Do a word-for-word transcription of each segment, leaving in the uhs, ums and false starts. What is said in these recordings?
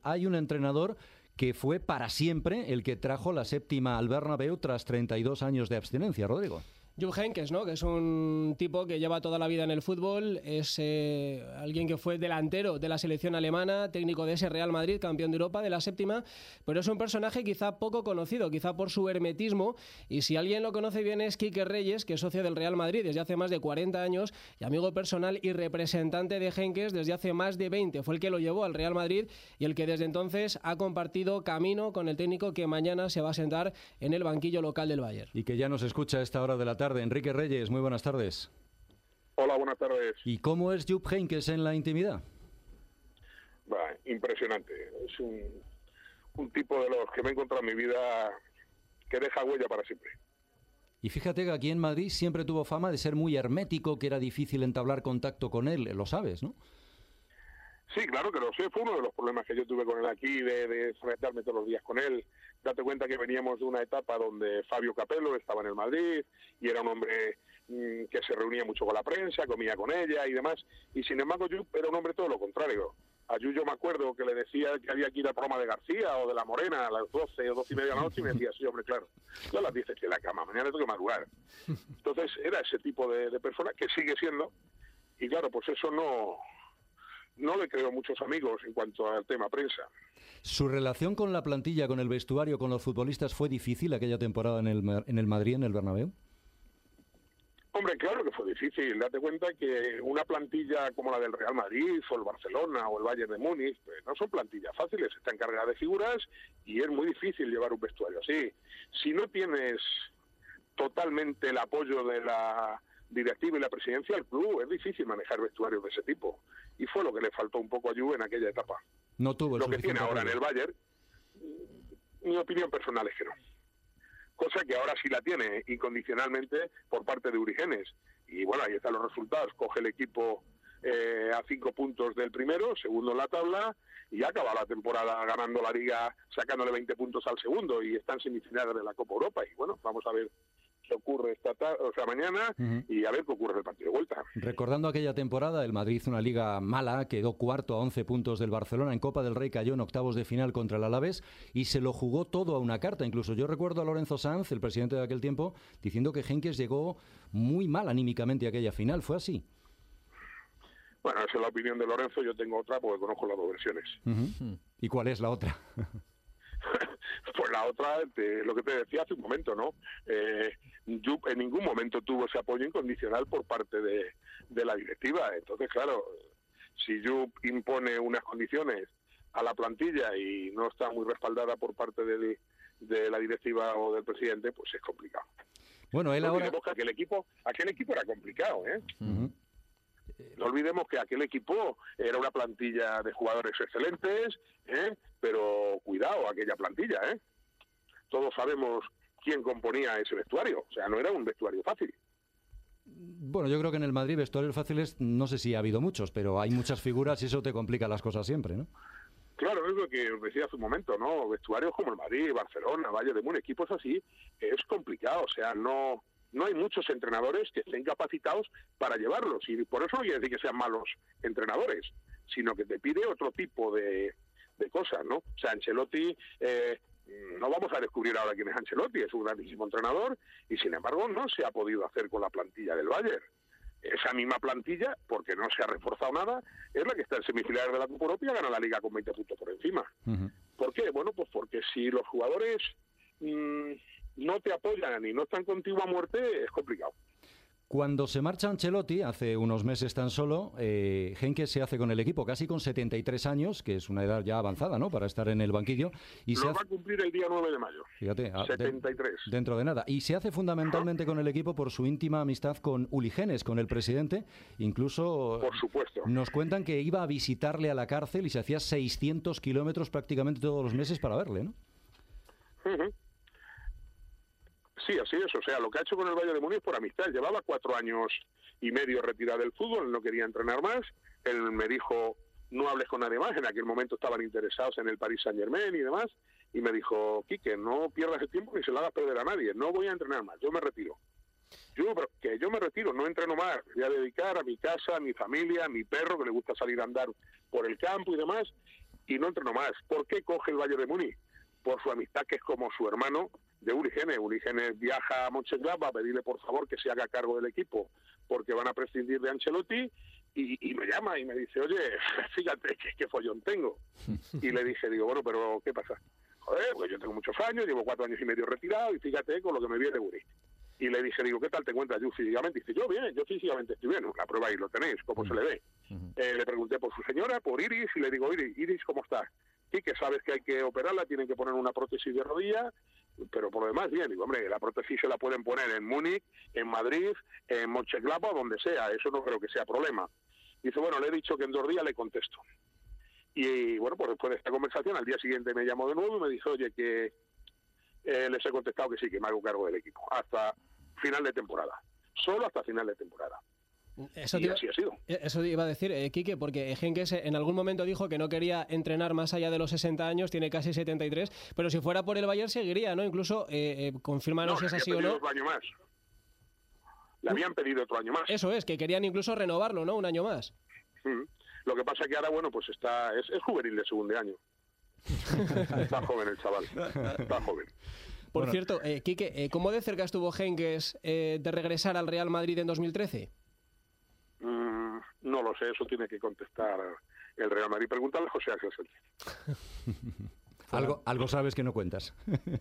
hay un entrenador que fue para siempre el que trajo la séptima al Bernabéu tras treinta y dos años de abstinencia, Rodrigo. Jupp Heynckes, ¿no? Que es un tipo que lleva toda la vida en el fútbol, es eh, alguien que fue delantero de la selección alemana, técnico de ese Real Madrid, campeón de Europa de la séptima, pero es un personaje quizá poco conocido, quizá por su hermetismo, y si alguien lo conoce bien es Quique Reyes, que es socio del Real Madrid desde hace más de cuarenta años y amigo personal y representante de Heynckes desde hace más de veinte. Fue el que lo llevó al Real Madrid y el que desde entonces ha compartido camino con el técnico que mañana se va a sentar en el banquillo local del Bayern. Y que ya nos escucha a esta hora de la tarde. Enrique Reyes, muy buenas tardes. Hola, buenas tardes. ¿Y cómo es Jupp Heynckes en la intimidad? Bah, impresionante. Es un, un tipo de los que me he encontrado en mi vida que deja huella para siempre. Y fíjate que aquí en Madrid siempre tuvo fama de ser muy hermético, que era difícil entablar contacto con él, lo sabes, ¿no? Sí, claro que lo sé. Fue uno de los problemas que yo tuve con él aquí, de, de enfrentarme todos los días con él. Date cuenta que veníamos de una etapa donde Fabio Capello estaba en el Madrid y era un hombre mmm, que se reunía mucho con la prensa, comía con ella y demás. Y sin embargo, Jupp era un hombre todo lo contrario. A Jupp yo me acuerdo que le decía que había que ir a programa de García o de La Morena a las doce o doce y media de la noche y me decía, sí, hombre, claro, yo a las diez estoy en la cama, mañana tengo que madrugar. Entonces era ese tipo de, de persona que sigue siendo, y claro, pues eso no... No le creo muchos amigos en cuanto al tema prensa. ¿Su relación con la plantilla, con el vestuario, con los futbolistas fue difícil aquella temporada en el, en el Madrid, en el Bernabéu? Hombre, claro que fue difícil. Date cuenta que una plantilla como la del Real Madrid o el Barcelona o el Bayern de Múnich pues no son plantillas fáciles, están cargadas de figuras y es muy difícil llevar un vestuario así. Si no tienes totalmente el apoyo de la directiva y la presidencia del club, es difícil manejar vestuarios de ese tipo. Y fue lo que le faltó un poco a Juve en aquella etapa. No tuvo el lo que tiene ahora apoyo. en el Bayern, mi opinión personal es que no. Cosa que ahora sí la tiene incondicionalmente por parte de Uri Genes. Y bueno, ahí están los resultados. Coge el equipo eh, a cinco puntos del primero, segundo en la tabla, y acaba la temporada ganando la Liga, sacándole veinte puntos al segundo, y está en semifinales de la Copa Europa. Y bueno, vamos a ver qué ocurre esta tarde, o sea, mañana, uh-huh. y a ver qué ocurre en el partido de vuelta. Recordando aquella temporada, el Madrid hizo una liga mala, quedó cuarto a once puntos del Barcelona, en Copa del Rey cayó en octavos de final contra el Alavés y se lo jugó todo a una carta. Incluso yo recuerdo a Lorenzo Sanz, el presidente de aquel tiempo, diciendo que Heynckes llegó muy mal anímicamente a aquella final. ¿Fue así? Bueno, esa es la opinión de Lorenzo, yo tengo otra porque conozco las dos versiones. Uh-huh. ¿Y cuál es la otra? Pues la otra, te, lo que te decía hace un momento, ¿no? Eh, Jupp en ningún momento tuvo ese apoyo incondicional por parte de, de la directiva. Entonces, claro, si Jupp impone unas condiciones a la plantilla y no está muy respaldada por parte del, de la directiva o del presidente, pues es complicado. Bueno, él no ahora... olvidemos que aquel equipo, aquel equipo era complicado, ¿eh? Uh-huh. No olvidemos que aquel equipo era una plantilla de jugadores excelentes, ¿eh? Pero cuidado, aquella plantilla, ¿eh? Todos sabemos quién componía ese vestuario, o sea, no era un vestuario fácil. Bueno, yo creo que en el Madrid vestuarios fáciles no sé si ha habido muchos, pero hay muchas figuras y eso te complica las cosas siempre, ¿no? Claro, es lo que os decía hace un momento, ¿no? Vestuarios como el Madrid, Barcelona, Bayern de Múnich, equipos así, es complicado, o sea, no... No hay muchos entrenadores que estén capacitados para llevarlos, y por eso no quiere decir que sean malos entrenadores, sino que te pide otro tipo de, de cosas, ¿no? O sea, Ancelotti, eh, no vamos a descubrir ahora quién es Ancelotti, es un grandísimo entrenador, y sin embargo no se ha podido hacer con la plantilla del Bayern. Esa misma plantilla, porque no se ha reforzado nada, es la que está en semifinales de la Copa Europa y gana la Liga con veinte puntos por encima. Uh-huh. ¿Por qué? Bueno, pues porque si los jugadores... Mmm, no te apoyan y no están contigo a muerte, es complicado. Cuando se marcha Ancelotti, hace unos meses tan solo, eh, Heynckes se hace con el equipo, casi con setenta y tres años, que es una edad ya avanzada, ¿no?, para estar en el banquillo. Y Lo se va hace... a cumplir el día nueve de mayo. Fíjate, setenta y tres. De, dentro de nada. Y se hace fundamentalmente con el equipo por su íntima amistad con Uli Genes, con el presidente. Incluso por supuesto. Nos cuentan que iba a visitarle a la cárcel y se hacía seiscientos kilómetros prácticamente todos los meses para verle, ¿no? Uh-huh. Sí, así es. O sea, lo que ha hecho con el Bayern de Múnich por amistad. Llevaba cuatro años y medio retirado del fútbol, no quería entrenar más. Él me dijo, no hables con nadie más. En aquel momento estaban interesados en el Paris Saint-Germain y demás. Y me dijo, Quique, no pierdas el tiempo ni se lo hagas perder a nadie. No voy a entrenar más, yo me retiro. Yo, pero que yo me retiro, no entreno más. Voy a dedicar a mi casa, a mi familia, a mi perro, que le gusta salir a andar por el campo y demás. y no entrenó más. ¿Por qué coge el Bayern de Múnich? Por su amistad, que es como su hermano de Uli Hoeneß. Uli Hoeneß viaja a Mönchengladbach a pedirle por favor que se haga cargo del equipo, porque van a prescindir de Ancelotti, y, y me llama y me dice, oye, fíjate qué, qué follón tengo. Y le dije, digo, bueno, pero ¿qué pasa? Joder, pues yo tengo muchos años, llevo cuatro años y medio retirado, y fíjate con lo que me viene Uri. Y le dije, digo, ¿qué tal te encuentras yo físicamente? Y dice, yo bien, yo físicamente estoy bien. La prueba ahí lo tenéis, cómo uh-huh. se le ve. Uh-huh. Eh, le pregunté por su señora, por Iris, y le digo, Iris, Iris, ¿cómo está? Sí, que sabes que hay que operarla, tienen que poner una prótesis de rodilla, pero por lo demás bien. Digo, hombre, la prótesis se la pueden poner en Múnich, en Madrid, en Mönchengladbach, donde sea, eso no creo que sea problema. Dice, bueno, le he dicho que en dos días le contesto. Y bueno, pues después de esta conversación, al día siguiente me llamó de nuevo y me dijo, oye, que eh, les he contestado que sí, que me hago cargo del equipo, hasta final de temporada, solo hasta final de temporada. Eso y te iba, así ha sido. Eso iba a decir, eh, Quique, porque Henkes en algún momento dijo que no quería entrenar más allá de los sesenta años, tiene casi setenta y tres, pero si fuera por el Bayern seguiría, ¿no? Incluso, eh, eh, confírmanos no, si es así o no. Otro año más. Le habían pedido otro año más. Eso es, que querían incluso renovarlo, ¿no? Un año más. Mm. Lo que pasa que ahora, bueno, pues está es, es juvenil de segundo año. Está joven el chaval, está joven. Por bueno. cierto, eh, Quique, eh, ¿cómo de cerca estuvo Henkes eh, de regresar al Real Madrid en dos mil trece? Mm, no lo sé, eso tiene que contestar el Real Madrid. Pregúntale a José Ángel Sánchez. algo, algo sabes que no cuentas.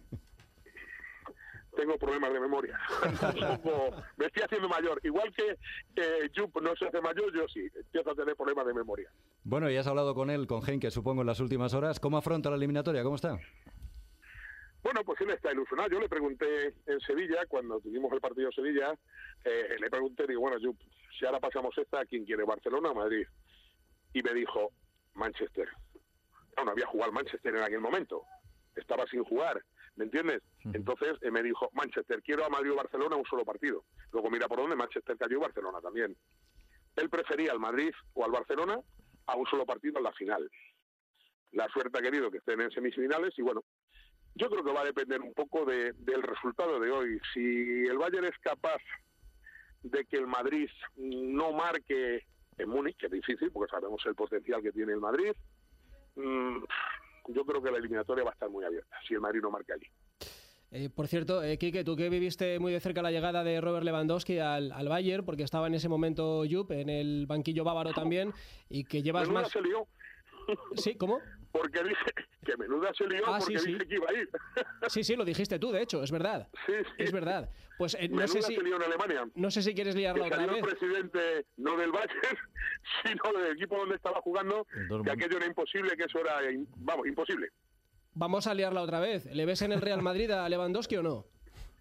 Tengo problemas de memoria. Poco, me estoy haciendo mayor. Igual que eh, Jupp no se hace mayor, yo sí. Empiezo a tener problemas de memoria. Bueno, y has hablado con él, con Henkes, supongo, en las últimas horas. ¿Cómo afronta la eliminatoria? ¿Cómo está? Bueno, pues él está ilusionado. Yo le pregunté en Sevilla, cuando tuvimos el partido de Sevilla, eh, le pregunté, digo, bueno, Jupp, si ahora pasamos esta, ¿quién quiere, Barcelona o Madrid? Y me dijo, Manchester. No, no había jugado al Manchester en aquel momento. Estaba sin jugar. ¿Me entiendes? Entonces eh, me dijo, Manchester, quiero a Madrid o Barcelona un solo partido. Luego mira por dónde, Manchester cayó y Barcelona también. Él prefería al Madrid o al Barcelona a un solo partido en la final. La suerte ha querido que estén en semifinales y bueno, yo creo que va a depender un poco de, del resultado de hoy. Si el Bayern es capaz de que el Madrid no marque en Múnich, que es difícil porque sabemos el potencial que tiene el Madrid, mmm, yo creo que la eliminatoria va a estar muy abierta, si el Madrid no marca allí. Eh, por cierto, eh, Quique, tú que viviste muy de cerca la llegada de Robert Lewandowski al, al Bayern, porque estaba en ese momento Jupp, en el banquillo bávaro también, y que llevas menuda más... se lió. ¿Sí? ¿Cómo? Porque dije que menuda se lió ah, porque sí, sí. dije que iba a ir. Sí, sí, lo dijiste tú, de hecho, es verdad. Sí, sí. Es verdad. Pues eh, no menuda sé si... se lió en Alemania. No sé si quieres liarla que otra salió vez. el presidente, no del Bayern, sino del equipo donde estaba jugando, que aquello era imposible, que eso era, vamos, imposible. Vamos a liarla otra vez. ¿Le ves en el Real Madrid a Lewandowski o no?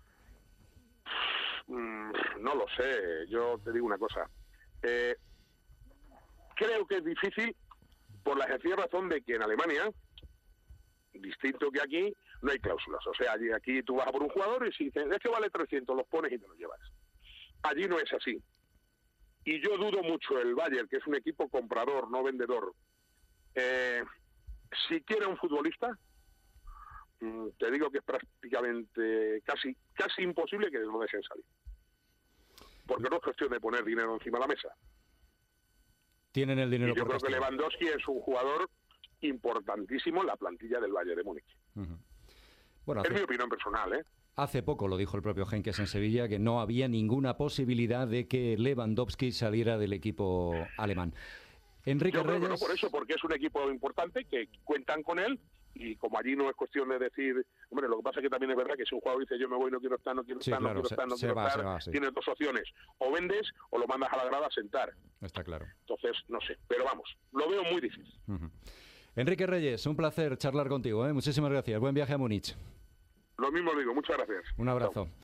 Mm, no lo sé, yo te digo una cosa. Eh, creo que es difícil por la sencilla razón de que en Alemania, distinto que aquí, no hay cláusulas. O sea, allí, aquí tú vas a por un jugador y si dices, es que vale trescientos, los pones y te los llevas. Allí no es así. Y yo dudo mucho el Bayern, que es un equipo comprador, no vendedor. Eh, si quiere un futbolista, mm, te digo que es prácticamente casi, casi imposible que lo dejen salir. Porque no es cuestión de poner dinero encima de la mesa. Tienen el dinero y yo por creo que castigo. Lewandowski es un jugador importantísimo en la plantilla del Bayern de Múnich. Uh-huh. Bueno, es hace, mi opinión personal, ¿eh? Hace poco lo dijo el propio Henkes en Sevilla, que no había ninguna posibilidad de que Lewandowski saliera del equipo alemán. Enrique yo creo Reyes... que no por eso, porque es un equipo importante, que cuentan con él, y como allí no es cuestión de decir, hombre, lo que pasa es que también es verdad que si un jugador dice yo me voy, no quiero estar, no quiero sí, estar, claro, no quiero se, estar, no se quiero va, estar, se va, sí. tienes dos opciones, o vendes o lo mandas a la grada a sentar. Está claro. Entonces, no sé, pero vamos, lo veo muy difícil. Uh-huh. Enrique Reyes, un placer charlar contigo, ¿eh? Muchísimas gracias, buen viaje a Múnich. Lo mismo digo, muchas gracias. Un abrazo. Chao.